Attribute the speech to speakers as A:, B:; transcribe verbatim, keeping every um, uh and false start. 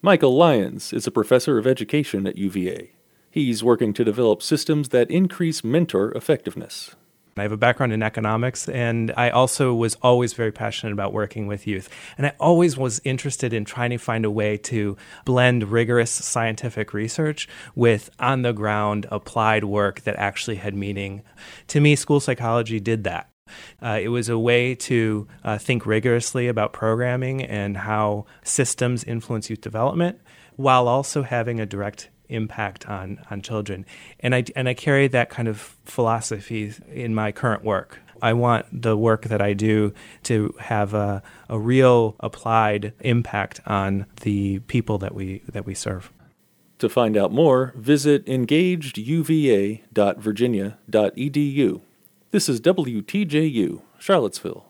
A: Michael Lyons is a professor of education at U V A. He's working to develop systems that increase mentor effectiveness.
B: I have a background in economics, and I also was always very passionate about working with youth. And I always was interested in trying to find a way to blend rigorous scientific research with on-the-ground applied work that actually had meaning. To me, school psychology did that. Uh, it was a way to uh, think rigorously about programming and how systems influence youth development, while also having a direct impact on, on children. And I, and I carry that kind of philosophy in my current work. I want the work that I do to have a, a real applied impact on the people that we that we serve.
A: To find out more, visit engaged u v a dot virginia dot e d u. This is W T J U, Charlottesville.